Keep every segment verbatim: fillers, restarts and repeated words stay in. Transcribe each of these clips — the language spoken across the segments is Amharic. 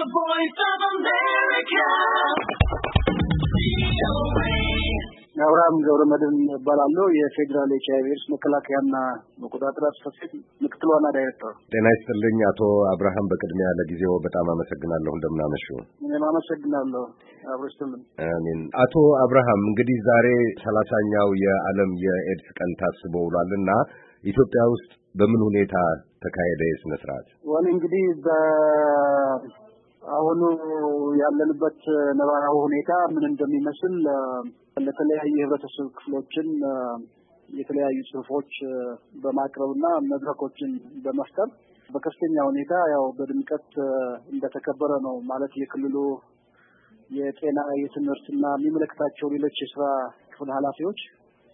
voice of America. አብርሃም ገብረመድህን እባላለሁ የፌደራል ኤች አይ ቪ ኤድስ መከላከያና መቆጣጠሪያ ጽሕፈት ቤት ምክትል ዋና ዳይሬክተር። ጤና ይስጥልኝ አቶ አብርሃም፣ በቅድሚያ ለጊዜው በጣም አመሰግናለሁ። እንደምን አመሹ? እኔም አመሰግናለሁ። አብረሽልኝ። አሜን። አቶ አብርሃም እንግዲህ ዛሬ ሰላሳኛው የዓለም የኤድስ ቀን ታስቦ ውሏልና ኢትዮጵያ ውስጥ በምን ሁኔታ ተካሄደ የስነ ስርዓት? ወል እንግዲህ በ አሁን ያለንበት ነባራዊ ሁኔታ ምን እንደሚመስል ለተለያዩ የህብረተሰብ ክፍሎችን የተለያዩ ጽሁፎች በማቅረብና መድረኮችን በመፍጠር በከፍተኛ ሁኔታ ያው በድምቀት እንደተከበረ ነው ማለት የክልሉ የጤና የትምህርትና የሚመለከታቸው ሌሎች የስራ ክፍል ኃላፊዎች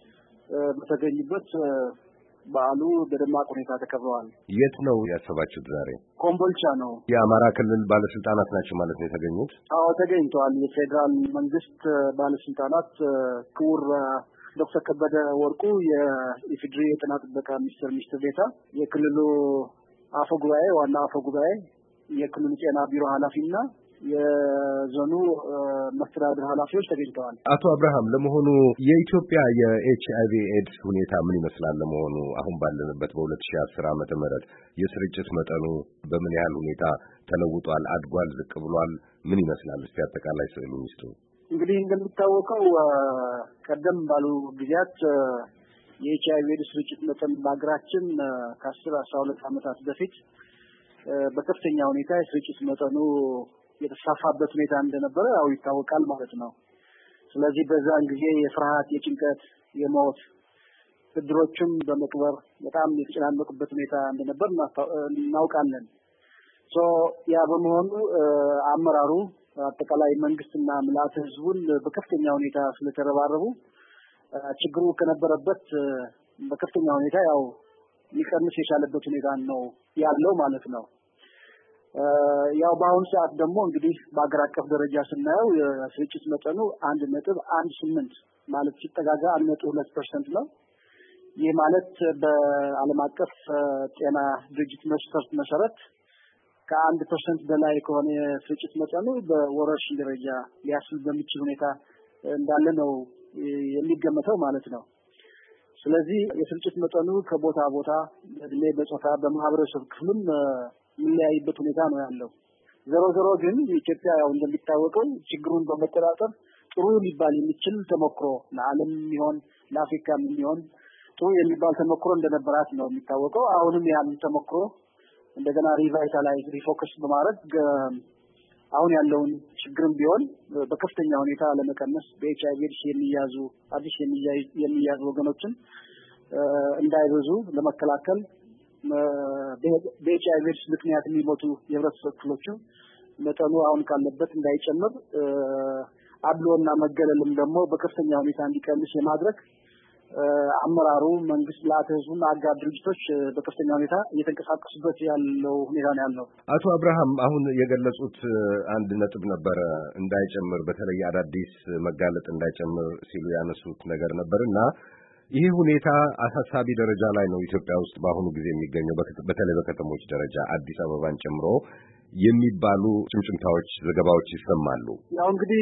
በተገኙበት በዓሉ በደማቅ ሁኔታ ተከብረዋል። የት ነው ያሰባችሁት ዛሬ? ኮምቦልቻ ነው። የአማራ ክልል ባለስልጣናት ናቸው ማለት ነው የተገኙት? አዎ ተገኝተዋል። የፌደራል መንግስት ባለስልጣናት ክቡር ዶክተር ከበደ ወርቁ የኢፌዴሪ የጤና ጥበቃ ሚኒስቴር ሚኒስትር ዴኤታ፣ የክልሉ አፈ ጉባኤ ዋና አፈ ጉባኤ፣ የክልሉ ጤና ቢሮ ኃላፊና የዞኑ መስተዳድር ኃላፊዎች ተገኝተዋል። አቶ አብርሃም ለመሆኑ የኢትዮጵያ የኤች አይ ቪ ኤድስ ሁኔታ ምን ይመስላል? ለመሆኑ አሁን ባለንበት በሁለት ሺህ አስር ዓመተ ምህረት የስርጭት መጠኑ በምን ያህል ሁኔታ ተለውጧል? አድጓል? ዝቅ ብሏል? ምን ይመስላል? እስቲ አጠቃላይ ስዕሉን ይስጡ። እንግዲህ እንደሚታወቀው ቀደም ባሉ ጊዜያት የኤች አይ ቪ ኤድስ ስርጭት መጠን በሀገራችን ከአስር አስራ ሁለት ዓመታት በፊት በከፍተኛ ሁኔታ የስርጭት መጠኑ የተሳፋበት ሁኔታ እንደነበረ ያው ይታወቃል ማለት ነው። ስለዚህ በዛን ጊዜ የፍርሃት፣ የጭንቀት፣ የሞት እድሮችም በመቅበር በጣም የተጨናነቁበት ሁኔታ እንደነበር እናውቃለን። ሶ ያ በመሆኑ አመራሩ አጠቃላይ መንግስትና ምልዓተ ህዝቡን በከፍተኛ ሁኔታ ስለተረባረቡ ችግሩ ከነበረበት በከፍተኛ ሁኔታ ያው ሊቀንስ የቻለበት ሁኔታ ነው ያለው ማለት ነው። ያው በአሁኑ ሰዓት ደግሞ እንግዲህ በአገር አቀፍ ደረጃ ስናየው የስርጭት መጠኑ አንድ ነጥብ አንድ ስምንት ማለት ሲጠጋጋ አንድ ነጥብ ሁለት ፐርሰንት ነው። ይህ ማለት በዓለም አቀፍ ጤና ድርጅት መስፈርት መሰረት ከአንድ ፐርሰንት በላይ ከሆነ የስርጭት መጠኑ በወረርሽኝ ደረጃ ሊያስብል በሚችል ሁኔታ እንዳለ ነው የሚገመተው ማለት ነው። ስለዚህ የስርጭት መጠኑ ከቦታ ቦታ በእድሜ፣ በጾታ፣ በማህበረሰብ ክፍልም የሚለያይበት ሁኔታ ነው ያለው። ዞሮ ዞሮ ግን ኢትዮጵያ ያው እንደሚታወቀው ችግሩን በመቆጣጠር ጥሩ ሊባል የሚችል ተሞክሮ ለዓለም ይሆን ለአፍሪካ የሚሆን ጥሩ የሚባል ተሞክሮ እንደነበራት ነው የሚታወቀው። አሁንም ያን ተሞክሮ እንደገና ሪቫይታላይዝ ሪፎከስ በማድረግ አሁን ያለውን ችግርም ቢሆን በከፍተኛ ሁኔታ ለመቀነስ በኤች አይ ቪ ኤድስ የሚያዙ አዲስ የሚያዙ ወገኖችን እንዳይበዙ ለመከላከል በኤች አይ ቪ ኤድስ ምክንያት የሚሞቱ የህብረተሰብ ክፍሎችን መጠኑ አሁን ካለበት እንዳይጨምር አድሎና መገለልም ደግሞ በከፍተኛ ሁኔታ እንዲቀንስ የማድረግ አመራሩ መንግስት ለአተዙና አጋር ድርጅቶች በከፍተኛ ሁኔታ እየተንቀሳቀሱበት ያለው ሁኔታ ነው ያለው። አቶ አብርሃም አሁን የገለጹት አንድ ነጥብ ነበረ እንዳይጨምር፣ በተለይ አዳዲስ መጋለጥ እንዳይጨምር ሲሉ ያነሱት ነገር ነበርና ይህ ሁኔታ አሳሳቢ ደረጃ ላይ ነው ኢትዮጵያ ውስጥ በአሁኑ ጊዜ የሚገኘው። በተለይ በከተሞች ደረጃ አዲስ አበባን ጨምሮ የሚባሉ ጭምጭምታዎች፣ ዘገባዎች ይሰማሉ። ያው እንግዲህ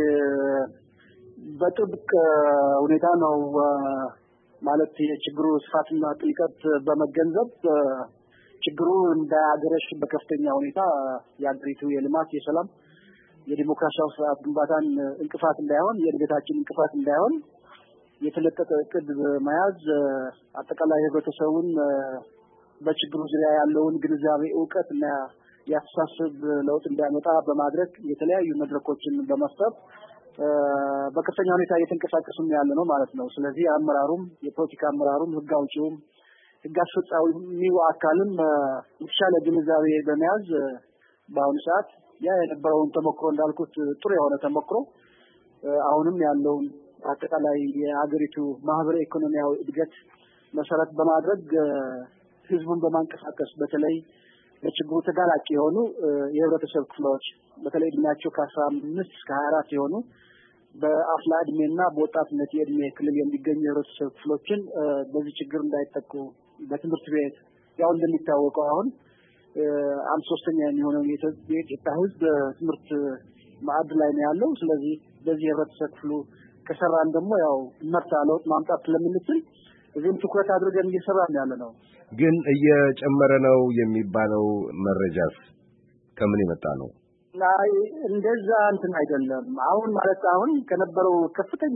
በጥብቅ ሁኔታ ነው ማለት የችግሩ ስፋትና ጥልቀት በመገንዘብ ችግሩ እንዳያገረሽ በከፍተኛ ሁኔታ የአገሪቱ የልማት፣ የሰላም፣ የዲሞክራሲያዊ ስርዓት ግንባታን እንቅፋት እንዳይሆን፣ የእድገታችን እንቅፋት እንዳይሆን የተለጠጠ እቅድ መያዝ አጠቃላይ ህብረተሰቡን በችግሩ ዙሪያ ያለውን ግንዛቤ፣ ዕውቀት እና ያስተሳሰብ ለውጥ እንዲያመጣ በማድረግ የተለያዩ መድረኮችን በመፍጠር በከፍተኛ ሁኔታ እየተንቀሳቀሱ ያለ ነው ማለት ነው። ስለዚህ አመራሩም፣ የፖለቲካ አመራሩም፣ ህግ አውጪውም፣ ህግ አስፈጻሚው አካልም የተሻለ ግንዛቤ በመያዝ በአሁኑ ሰዓት ያ የነበረውን ተሞክሮ እንዳልኩት ጥሩ የሆነ ተሞክሮ አሁንም ያለውን አጠቃላይ የሀገሪቱ ማህበራዊ ኢኮኖሚያዊ እድገት መሰረት በማድረግ ህዝቡን በማንቀሳቀስ በተለይ ለችግሩ ተጋላጭ የሆኑ የህብረተሰብ ክፍሎች በተለይ እድሜያቸው ከአስራ አምስት እስከ ሀያ አራት የሆኑ በአፍላ እድሜና በወጣትነት የእድሜ ክልል የሚገኙ የህብረተሰብ ክፍሎችን በዚህ ችግር እንዳይጠቁ በትምህርት ቤት ያው እንደሚታወቀው አሁን አንድ ሶስተኛ የሚሆነው የኢትዮጵያ ህዝብ ትምህርት ማዕድ ላይ ነው ያለው። ስለዚህ በዚህ ህብረተሰብ ክፍሉ ከሰራን ደግሞ ያው መርታ ለውጥ ማምጣት ስለምንችል እዚህም ትኩረት አድርገን እየሰራን ያለ ነው። ግን እየጨመረ ነው የሚባለው መረጃስ ከምን የመጣ ነው? ላይ እንደዛ እንትን አይደለም። አሁን ማለት አሁን ከነበረው ከፍተኛ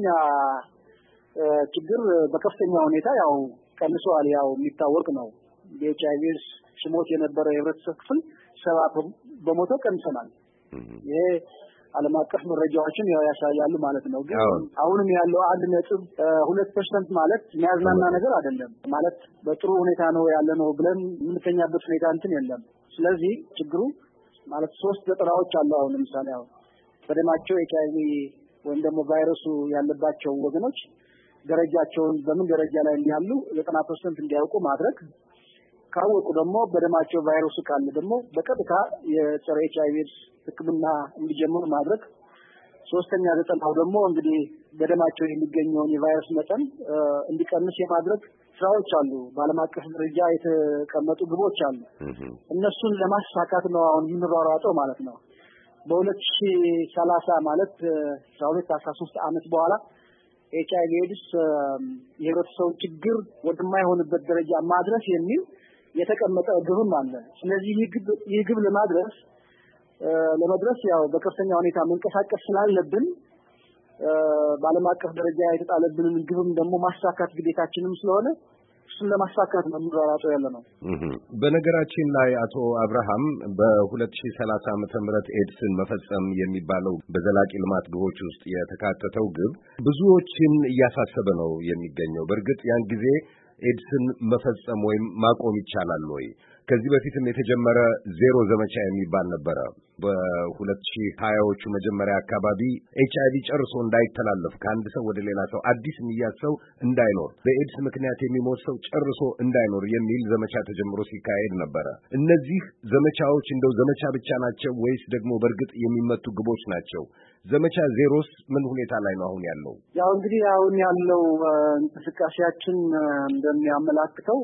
ችግር በከፍተኛ ሁኔታ ያው ቀንሷል። ያው የሚታወቅ ነው። የኤችአይቪ ሽሞት የነበረው የህብረተሰብ ክፍል ሰባ በመቶ ቀንሰናል። ይሄ ዓለም አቀፍ መረጃዎችን ያው ያሳያሉ ማለት ነው። ግን አሁንም ያለው አንድ ነጥብ ሁለት ፐርሰንት ማለት የሚያዝናና ነገር አይደለም። ማለት በጥሩ ሁኔታ ነው ያለነው ብለን የምንተኛበት ሁኔታ እንትን የለም። ስለዚህ ችግሩ ማለት ሶስት ዘጠናዎች አሉ። አሁን ለምሳሌ አሁን በደማቸው ኤችአይቪ ወይም ደግሞ ቫይረሱ ያለባቸው ወገኖች ደረጃቸውን በምን ደረጃ ላይ እንዳሉ ዘጠና ፐርሰንት እንዲያውቁ ማድረግ፣ ካወቁ ደግሞ በደማቸው ቫይረሱ ካለ ደግሞ በቀጥታ የጸረ ኤችአይቪ ሕክምና እንዲጀምሩ ማድረግ፣ ሶስተኛ ዘጠናው ደግሞ እንግዲህ በደማቸው የሚገኘውን የቫይረስ መጠን እንዲቀንስ የማድረግ ስራዎች አሉ። በዓለም አቀፍ ደረጃ የተቀመጡ ግቦች አሉ። እነሱን ለማሳካት ነው አሁን የምንሯሯጠው ማለት ነው። በሁለት ሺህ ሰላሳ ማለት አስራ ሁለት አስራ ሶስት ዓመት በኋላ ኤችአይቪ ኤድስ የህብረተሰቡ ችግር ወደማይሆንበት ደረጃ ማድረስ የሚል የተቀመጠ ግብም አለ። ስለዚህ ይህ ግብ ለማድረስ ለመድረስ ያው በከፍተኛ ሁኔታ መንቀሳቀስ ስላለብን በዓለም አቀፍ ደረጃ የተጣለብንን ግብም ደግሞ ማሳካት ግዴታችንም ስለሆነ እሱን ለማሳካት ነው የምንሯሯጠው ያለ ነው። በነገራችን ላይ አቶ አብርሃም በሁለት ሺህ ሰላሳ ዓመተ ምህረት ኤድስን መፈጸም የሚባለው በዘላቂ ልማት ግቦች ውስጥ የተካተተው ግብ ብዙዎችን እያሳሰበ ነው የሚገኘው። በእርግጥ ያን ጊዜ ኤድስን መፈጸም ወይም ማቆም ይቻላል ወይ? ከዚህ በፊትም የተጀመረ ዜሮ ዘመቻ የሚባል ነበረ። በሁለት ሺህ ሀያዎቹ መጀመሪያ አካባቢ ኤችአይቪ ጨርሶ እንዳይተላለፍ ከአንድ ሰው ወደ ሌላ ሰው አዲስ የሚያዝ ሰው እንዳይኖር፣ በኤድስ ምክንያት የሚሞት ሰው ጨርሶ እንዳይኖር የሚል ዘመቻ ተጀምሮ ሲካሄድ ነበረ። እነዚህ ዘመቻዎች እንደው ዘመቻ ብቻ ናቸው ወይስ ደግሞ በእርግጥ የሚመቱ ግቦች ናቸው? ዘመቻ ዜሮስ ምን ሁኔታ ላይ ነው አሁን ያለው? ያው እንግዲህ አሁን ያለው እንቅስቃሴያችን እንደሚያመላክተው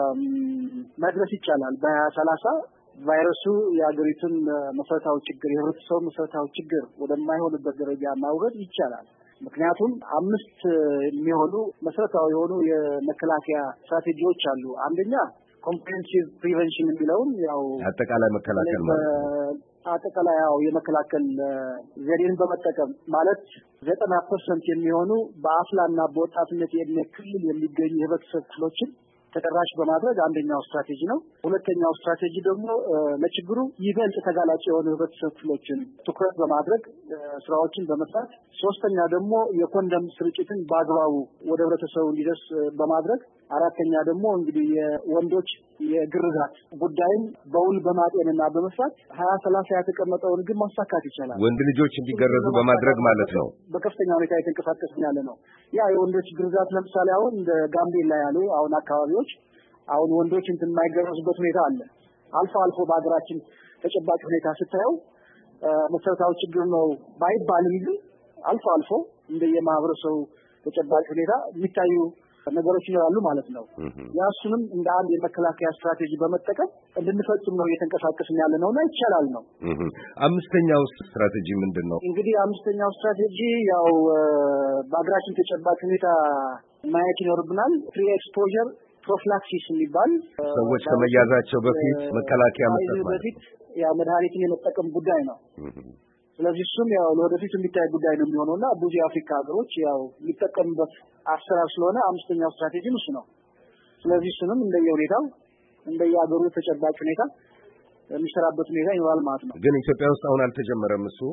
መድረስ ይቻላል። በሀያ ሰላሳ ቫይረሱ የአገሪቱን መሰረታዊ ችግር የህብረተሰቡ መሰረታዊ ችግር ወደማይሆንበት ደረጃ ማውረድ ይቻላል። ምክንያቱም አምስት የሚሆኑ መሰረታዊ የሆኑ የመከላከያ ስትራቴጂዎች አሉ። አንደኛ ኮምፕሬሄንሲቭ ፕሪቨንሽን የሚለውን ያው አጠቃላይ መከላከል ማለት አጠቃላይ ያው የመከላከል ዘዴን በመጠቀም ማለት ዘጠና ፐርሰንት የሚሆኑ በአፍላና በወጣትነት የዕድሜ ክልል የሚገኙ የህብረተሰብ ክፍሎችን ተደራሽ በማድረግ አንደኛው ስትራቴጂ ነው። ሁለተኛው ስትራቴጂ ደግሞ ለችግሩ ይበልጥ ተጋላጭ የሆኑ ህብረተሰብ ክፍሎችን ትኩረት በማድረግ ስራዎችን በመስራት፣ ሶስተኛ ደግሞ የኮንደም ስርጭትን በአግባቡ ወደ ህብረተሰቡ እንዲደርስ በማድረግ፣ አራተኛ ደግሞ እንግዲህ የወንዶች የግርዛት ጉዳይን በውል በማጤንና በመስራት ሀያ ሰላሳ የተቀመጠውን ግን ማሳካት ይቻላል። ወንድ ልጆች እንዲገረዙ በማድረግ ማለት ነው። በከፍተኛ ሁኔታ የተንቀሳቀስን ያለ ነው። ያ የወንዶች ግርዛት ለምሳሌ አሁን እንደ ጋምቤላ ያሉ አሁን አካባቢዎች አሁን ወንዶች እንትን የማይገረዙበት ሁኔታ አለ። አልፎ አልፎ በሀገራችን ተጨባጭ ሁኔታ ስታየው መሰረታዊ ችግር ነው ባይባልም ግን አልፎ አልፎ እንደየማህበረሰቡ ተጨባጭ ሁኔታ የሚታዩ ነገሮች ይኖራሉ ማለት ነው። ያሱንም እንደ አንድ የመከላከያ ስትራቴጂ በመጠቀም እንድንፈጽም ነው እየተንቀሳቀስን ያለ ነውና ይቻላል ነው። አምስተኛው ስትራቴጂ ምንድነው? እንግዲህ አምስተኛው ስትራቴጂ ያው በአገራችን ተጨባጭ ሁኔታ ማየት ይኖርብናል። ፕሪ ኤክስፖዠር ፕሮፊላክሲስ የሚባል ሰዎች ከመያዛቸው በፊት መከላከያ መስጠት ማለት በፊት ያው መድኃኒትን የመጠቀም ጉዳይ ነው። ስለዚህ እሱም ያው ለወደፊት የሚታይ ጉዳይ ነው የሚሆነውና ብዙ የአፍሪካ ሀገሮች ያው የሚጠቀሙበት አሰራር ስለሆነ አምስተኛው ስትራቴጂ እሱ ነው። ስለዚህ እሱንም እንደየሁኔታው እንደየሀገሩ ተጨባጭ ሁኔታ የሚሰራበት ሁኔታ ይኖራል ማለት ነው። ግን ኢትዮጵያ ውስጥ አሁን አልተጀመረም እሱ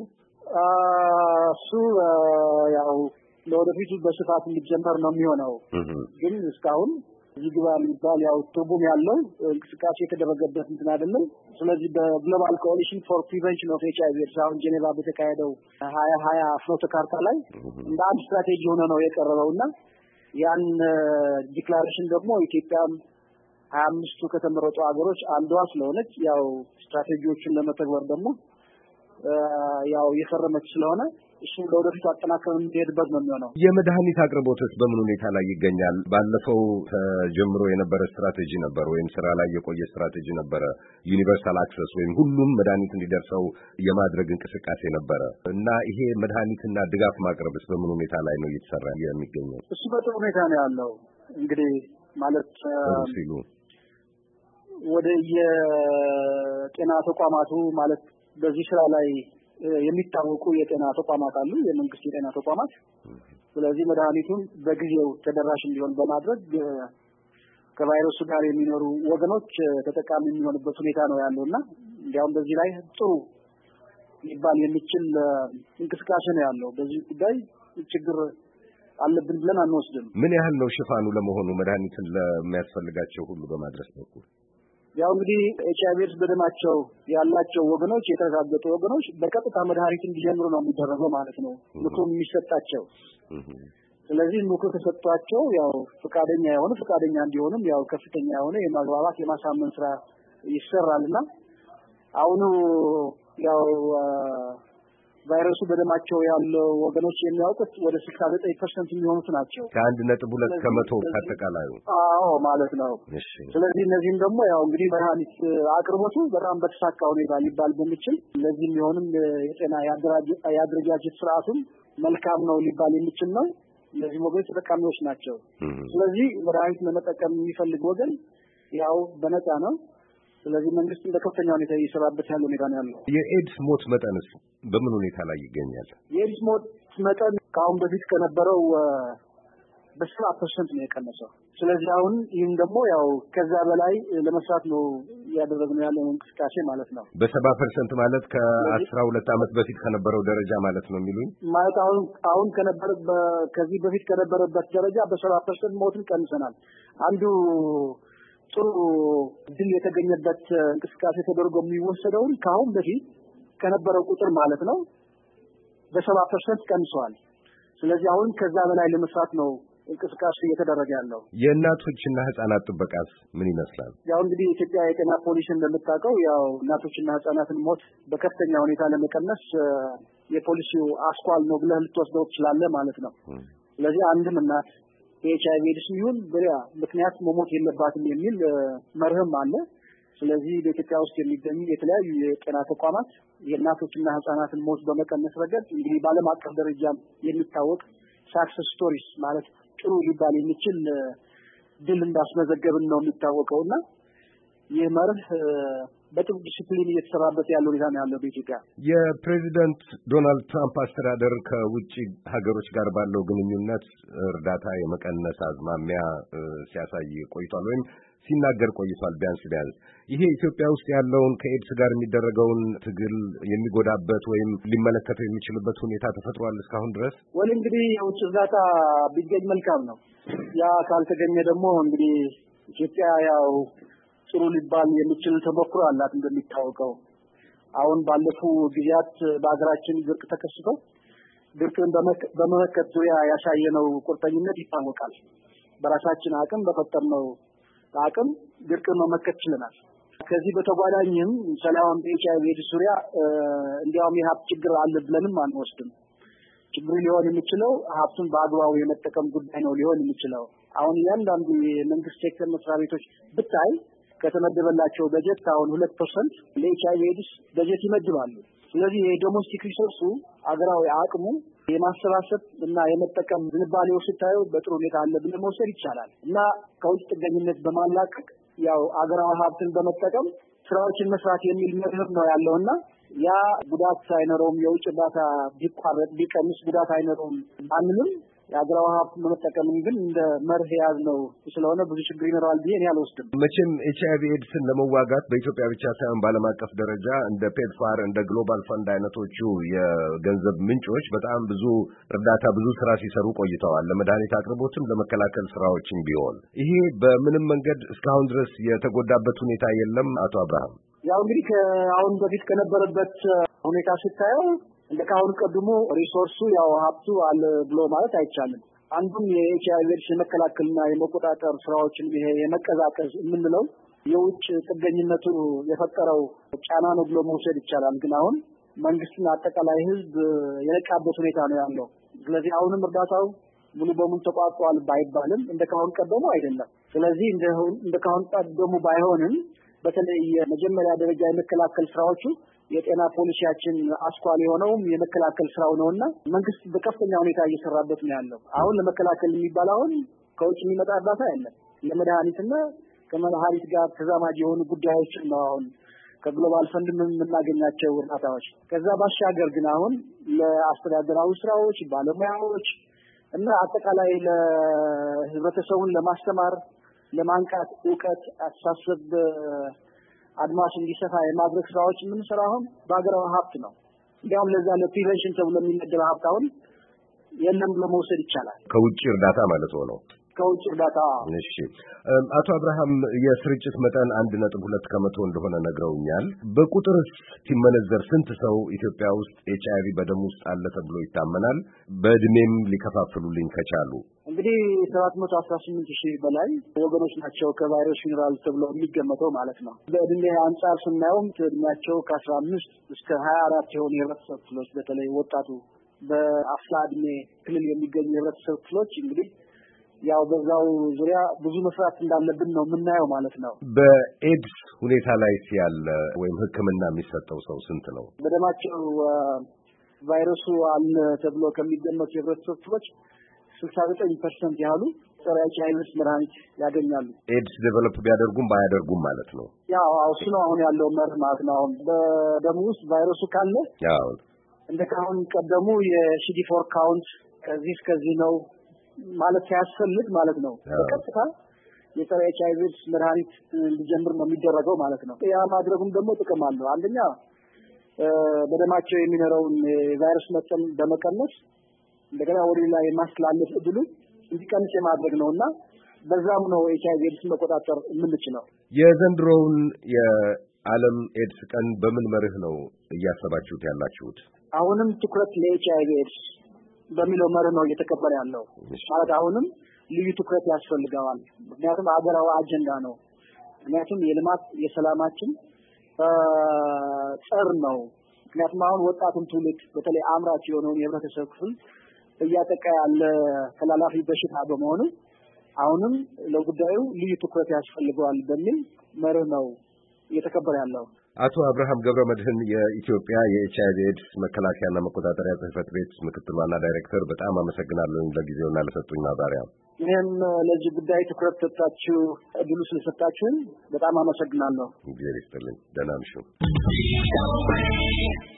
እሱ ያው ለወደፊቱ በስፋት እንዲጀመር ነው የሚሆነው። ግን እስካሁን እዚህ ግባ የሚባል ያው ትርጉም ያለው እንቅስቃሴ የተደረገበት እንትን አይደለም። ስለዚህ በግሎባል ኮአሊሽን ፎር ፕሪቨንሽን ኦፍ ኤችአይቪ ኤድስ አሁን ጄኔቫ በተካሄደው ሀያ ሀያ ፍኖተ ካርታ ላይ እንደ አንድ ስትራቴጂ ሆነ ነው የቀረበውና ያን ዲክላሬሽን ደግሞ ኢትዮጵያም ሀያ አምስቱ ከተመረጡ ሀገሮች አንዷ ስለሆነች ያው ስትራቴጂዎችን ለመተግበር ደግሞ ያው የፈረመች ስለሆነ እሱ ለወደፊቱ አጠናክረን እንሄድበት ነው የሚሆነው። የመድኃኒት አቅርቦትስ በምን ሁኔታ ላይ ይገኛል? ባለፈው ተጀምሮ የነበረ ስትራቴጂ ነበር ወይም ስራ ላይ የቆየ ስትራቴጂ ነበረ። ዩኒቨርሳል አክሰስ ወይም ሁሉም መድኃኒት እንዲደርሰው የማድረግ እንቅስቃሴ ነበረ እና ይሄ መድኃኒትና ድጋፍ ማቅረብስ በምን ሁኔታ ላይ ነው እየተሰራ የሚገኘው? እሱ በጥሩ ሁኔታ ነው ያለው። እንግዲህ ማለት ሲሉ ወደ የጤና ተቋማቱ ማለት በዚህ ስራ ላይ የሚታወቁ የጤና ተቋማት አሉ፣ የመንግስት የጤና ተቋማት። ስለዚህ መድኃኒቱን በጊዜው ተደራሽ እንዲሆን በማድረግ ከቫይረሱ ጋር የሚኖሩ ወገኖች ተጠቃሚ የሚሆኑበት ሁኔታ ነው ያለውና እንዲያውም በዚህ ላይ ጥሩ ሊባል የሚችል እንቅስቃሴ ነው ያለው። በዚህ ጉዳይ ችግር አለብን ብለን አንወስድም። ምን ያህል ነው ሽፋኑ ለመሆኑ መድኃኒትን ለሚያስፈልጋቸው ሁሉ በማድረስ በኩል? ያው እንግዲህ ኤች አይ ቪ ኤድስ በደማቸው ያላቸው ወገኖች የተረጋገጡ ወገኖች በቀጥታ መድኃኒት እንዲጀምሩ ነው የሚደረገው ማለት ነው ምክሩ የሚሰጣቸው። ስለዚህ ምክሩ ተሰጥቷቸው ያው ፈቃደኛ የሆኑ ፈቃደኛ እንዲሆኑም ያው ከፍተኛ የሆነ የማግባባት የማሳመን ስራ ይሰራልና አሁን ያው ቫይረሱ በደማቸው ያለው ወገኖች የሚያውቁት ወደ ስልሳ ዘጠኝ ፐርሰንት የሚሆኑት ናቸው። ከአንድ ነጥብ ሁለት ከመቶ ከአጠቃላዩ። አዎ ማለት ነው። እሺ። ስለዚህ እነዚህም ደግሞ ያው እንግዲህ መድኃኒት አቅርቦቱ በጣም በተሳካ ሁኔታ ሊባል በሚችል ለዚህ የሚሆንም የጤና የአደረጃጀት ስርዓቱም መልካም ነው ሊባል የሚችል ነው። እነዚህ ወገኖች ተጠቃሚዎች ናቸው። ስለዚህ መድኃኒት ለመጠቀም የሚፈልግ ወገን ያው በነፃ ነው። ስለዚህ መንግስት በከፍተኛ ሁኔታ እየሰራበት ያለው ሁኔታ ነው ያለው። የኤድስ ሞት መጠንስ በምን ሁኔታ ላይ ይገኛል? የኤድስ ሞት መጠን ከአሁን በፊት ከነበረው በሰባ ፐርሰንት ነው የቀነሰው። ስለዚህ አሁን ይህም ደግሞ ያው ከዛ በላይ ለመስራት ነው ያደረግነው ያለው እንቅስቃሴ ማለት ነው። በሰባ ፐርሰንት ማለት ከአስራ ሁለት ዓመት በፊት ከነበረው ደረጃ ማለት ነው የሚሉኝ? ማለት አሁን አሁን ከነበረ ከዚህ በፊት ከነበረበት ደረጃ በሰባ ፐርሰንት ሞትን ቀንሰናል። አንዱ ጥሩ ድል የተገኘበት እንቅስቃሴ ተደርጎ የሚወሰደውን ከአሁን በፊት ከነበረው ቁጥር ማለት ነው በሰባ ፐርሰንት ቀንሷል። ስለዚህ አሁን ከዛ በላይ ለመስራት ነው እንቅስቃሴ እየተደረገ ያለው። የእናቶችና ህጻናት ጥበቃስ ምን ይመስላል? ያው እንግዲህ የኢትዮጵያ የጤና ፖሊሲ እንደምታውቀው ያው እናቶችና ህጻናትን ሞት በከፍተኛ ሁኔታ ለመቀነስ የፖሊሲው አስኳል ነው ብለህ ልትወስደው ትችላለህ ማለት ነው። ስለዚህ አንድም እናት ኤች አይ ቪ ኤድስ ይሁን በሌላ ምክንያት መሞት የለባትም የሚል መርህም አለ። ስለዚህ በኢትዮጵያ ውስጥ የሚገኙ የተለያዩ የጤና ተቋማት የእናቶችና ህጻናትን ሞት በመቀነስ ረገድ እንግዲህ በዓለም አቀፍ ደረጃ የሚታወቅ ሳክሰስ ስቶሪስ ማለት ጥሩ ሊባል የሚችል ድል እንዳስመዘገብን ነው የሚታወቀውና ይህ መርህ በጥብቅ ዲሲፕሊን እየተሰራበት ያለው ሁኔታ ነው ያለው በኢትዮጵያ። የፕሬዚደንት ዶናልድ ትራምፕ አስተዳደር ከውጭ ሀገሮች ጋር ባለው ግንኙነት እርዳታ የመቀነስ አዝማሚያ ሲያሳይ ቆይቷል ወይም ሲናገር ቆይቷል ቢያንስ ቢያንስ ይሄ ኢትዮጵያ ውስጥ ያለውን ከኤድስ ጋር የሚደረገውን ትግል የሚጎዳበት ወይም ሊመለከተው የሚችልበት ሁኔታ ተፈጥሯል እስካሁን ድረስ? ወይ እንግዲህ የውጭ እርዳታ ቢገኝ መልካም ነው። ያ ካልተገኘ ደግሞ እንግዲህ ኢትዮጵያ ያው ጥሩ ሊባል የሚችል ተሞክሮ አላት። እንደሚታወቀው አሁን ባለፉ ጊዜያት በአገራችን ድርቅ ተከስቶ ድርቅን በመመከት ዙሪያ ያሳየነው ቁርጠኝነት ይታወቃል። በራሳችን አቅም በፈጠርነው አቅም ድርቅን መመከት ችለናል። ከዚህ በተጓዳኝም ሰላም በኤች አይ ቪ ኤድስ ዙሪያ እንዲያውም የሀብት ችግር አለ ብለንም አንወስድም። ችግሩ ሊሆን የሚችለው ሀብቱን በአግባቡ የመጠቀም ጉዳይ ነው ሊሆን የሚችለው። አሁን እያንዳንዱ የመንግስት ሴክተር መስሪያ ቤቶች ብታይ ከተመደበላቸው በጀት አሁን ሁለት ፐርሰንት ለኤች አይ ቪ ኤድስ በጀት ይመድባሉ። ስለዚህ የዶሜስቲክ ሪሶርሱ አገራዊ አቅሙ የማሰባሰብ እና የመጠቀም ዝንባሌው ስታዩ በጥሩ ሁኔታ አለ ብለን መውሰድ ይቻላል እና ከውጭ ጥገኝነት በማላቀቅ ያው አገራዊ ሀብትን በመጠቀም ስራዎችን መስራት የሚል መርህ ነው ያለውና ያ ጉዳት አይኖረውም። የውጭ እርዳታ ቢቋረጥ ቢቀንስ ጉዳት አይኖረውም አንልም። የአገራዊ ሀብት መጠቀምን ግን እንደ መርህ የያዝነው ስለሆነ ብዙ ችግር ይኖራል ብዬ እኔ አልወስድም። መቼም ኤች አይ ቪ ኤድስን ለመዋጋት በኢትዮጵያ ብቻ ሳይሆን በዓለም አቀፍ ደረጃ እንደ ፔፕፋር እንደ ግሎባል ፈንድ አይነቶቹ የገንዘብ ምንጮች በጣም ብዙ እርዳታ ብዙ ስራ ሲሰሩ ቆይተዋል። ለመድኃኒት አቅርቦትም ለመከላከል ስራዎችም ቢሆን ይሄ በምንም መንገድ እስካሁን ድረስ የተጎዳበት ሁኔታ የለም። አቶ አብርሃም ያው እንግዲህ ከአሁን በፊት ከነበረበት ሁኔታ ስታየው እንደ ካሁን ቀድሞ ሪሶርሱ ያው ሀብቱ አለ ብሎ ማለት አይቻልም። አንዱም የኤች አይ ቪ ኤድስ የመከላከልና የመቆጣጠር ስራዎችን ይሄ የመቀዛቀዝ የምንለው የውጭ ጥገኝነቱ የፈጠረው ጫና ነው ብሎ መውሰድ ይቻላል። ግን አሁን መንግስትና አጠቃላይ ህዝብ የነቃበት ሁኔታ ነው ያለው። ስለዚህ አሁንም እርዳታው ሙሉ በሙሉ ተቋርጧል ባይባልም እንደካሁን ቀደሙ አይደለም። ስለዚህ እንደካሁን ቀደሙ ባይሆንም በተለይ የመጀመሪያ ደረጃ የመከላከል ስራዎቹ የጤና ፖሊሲያችን አስኳል የሆነውም የመከላከል ስራው ነውና መንግስት በከፍተኛ ሁኔታ እየሰራበት ነው ያለው። አሁን ለመከላከል የሚባል አሁን ከውጭ የሚመጣ እርዳታ የለም። ለመድኃኒትና ከመድኃኒት ጋር ተዛማጅ የሆኑ ጉዳዮችን ነው አሁን ከግሎባል ፈንድ የምናገኛቸው እርዳታዎች። ከዛ ባሻገር ግን አሁን ለአስተዳደራዊ ስራዎች ባለሙያዎች እና አጠቃላይ ለህብረተሰቡን ለማስተማር ለማንቃት ዕውቀት አስተሳሰብ አድማስ እንዲሰፋ የማድረግ ስራዎች የምንሰራ አሁን በአገራዊ ሀብት ነው። እንዲያውም ለዛ ለፕሪቬንሽን ተብሎ የሚመደብ ሀብት አሁን የለም ብሎ መውሰድ ይቻላል። ከውጭ እርዳታ ማለት ነው። ከውጭ እርዳታ። እሺ አቶ አብርሃም የስርጭት መጠን አንድ ነጥብ ሁለት ከመቶ እንደሆነ ነግረውኛል። በቁጥር ሲመነዘር ስንት ሰው ኢትዮጵያ ውስጥ ኤች አይ ቪ በደም ውስጥ አለ ተብሎ ይታመናል? በእድሜም ሊከፋፍሉልኝ ከቻሉ። እንግዲህ ሰባት መቶ አስራ ስምንት ሺህ በላይ ወገኖች ናቸው ከቫይረስ ይኖራል ተብሎ የሚገመተው ማለት ነው። በእድሜ አንጻር ስናየውም እድሜያቸው ከአስራ አምስት እስከ ሀያ አራት የሆኑ የህብረተሰብ ክፍሎች በተለይ ወጣቱ በአፍላ እድሜ ክልል የሚገኙ የህብረተሰብ ክፍሎች እንግዲህ ያው በዛው ዙሪያ ብዙ መስራት እንዳለብን ነው የምናየው ማለት ነው። በኤድስ ሁኔታ ላይ ያለ ወይም ሕክምና የሚሰጠው ሰው ስንት ነው? በደማቸው ቫይረሱ አለ ተብሎ ከሚገመቱ የህብረተሰብ ክፍሎች ስልሳ ዘጠኝ ፐርሰንት ያህሉ ጸረ ኤች አይ ቪ መድኃኒት ያገኛሉ። ኤድስ ዴቨሎፕ ቢያደርጉም ባያደርጉም ማለት ነው። ያው እሱ ነው አሁን ያለው መርህ ማለት ነው። አሁን በደሙ ውስጥ ቫይረሱ ካለ ያው እንደካሁን ቀደሙ የሲዲ ፎር ካውንት ከዚህ እስከዚህ ነው ማለት ያስፈልግ ማለት ነው። በቀጥታ የጸረ ኤች አይ ቪ መድኃኒት እንዲጀምር ነው የሚደረገው ማለት ነው። ያ ማድረጉም ደግሞ ጥቅም አለው። አንደኛ በደማቸው የሚኖረውን የቫይረስ መጠን በመቀነስ እንደገና ወደ ሌላ የማስተላለፍ እድሉ እንዲቀንስ የማድረግ ነውና በዛም ነው ኤች አይ ቪ ኤድስ መቆጣጠር የምንችለው። የዘንድሮውን የዓለም ኤድስ ቀን በምን መርህ ነው እያሰባችሁት ያላችሁት? አሁንም ትኩረት ለኤች አይ ቪ ኤድስ በሚለው መርህ ነው እየተከበረ ያለው። ማለት አሁንም ልዩ ትኩረት ያስፈልገዋል። ምክንያቱም አገራዊ አጀንዳ ነው። ምክንያቱም የልማት የሰላማችን ጸር ነው። ምክንያቱም አሁን ወጣቱን ትውልድ በተለይ አምራች የሆነውን የህብረተሰብ ክፍል እያጠቃ ያለ ተላላፊ በሽታ በመሆኑ አሁንም ለጉዳዩ ልዩ ትኩረት ያስፈልገዋል በሚል መርህ ነው እየተከበረ ያለው። አቶ አብርሃም ገብረመድህን የኢትዮጵያ የኤች አይ ቪ ኤድስ መከላከያና መቆጣጠሪያ ጽሕፈት ቤት ምክትል ዋና ዳይሬክተር፣ በጣም አመሰግናለሁ ለጊዜውና ለሰጡኝ ማብራሪያ። እኔም ለዚህ ጉዳይ ትኩረት ሰጣችሁ እድሉ ስለሰጣችሁን በጣም አመሰግናለሁ። እግዚአብሔር ይስጥልኝ። ደህና ነሽ?